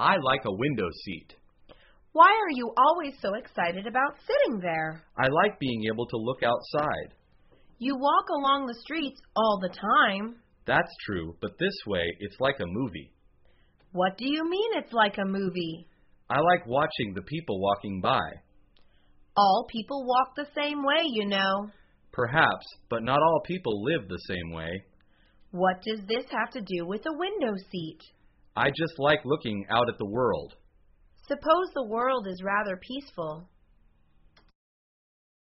I like a window seat. Why are you always so excited about sitting there? I like being able to look outside. You walk along the streets all the time. That's true, but this way, it's like a movie. What do you mean it's like a movie? I like watching the people walking by. All people walk the same way, you know. Perhaps, but not all people live the same way. What does this have to do with a window seat? I just like looking out at the world. Suppose the world is rather peaceful.